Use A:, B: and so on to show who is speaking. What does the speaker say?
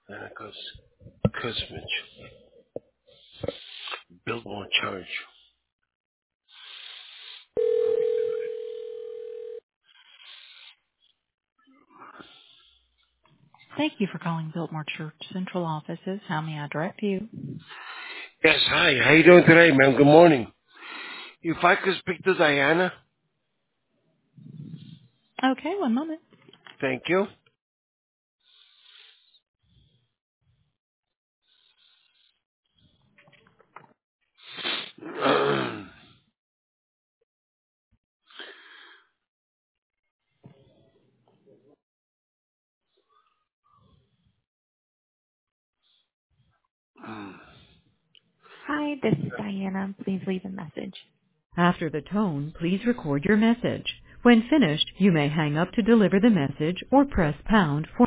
A: And it goes, Kuzmich, Biltmore Church.
B: Thank you for calling Biltmore Church Central Offices. How may I direct you?
A: Yes, hi. How you doing today, ma'am? Good morning. If I could speak to Diana,
B: Okay, one moment.
A: thank you.
C: Hi, this is Diana. Please leave a message.
D: After the tone, please record your message. When finished, you may hang up to deliver the message or press pound for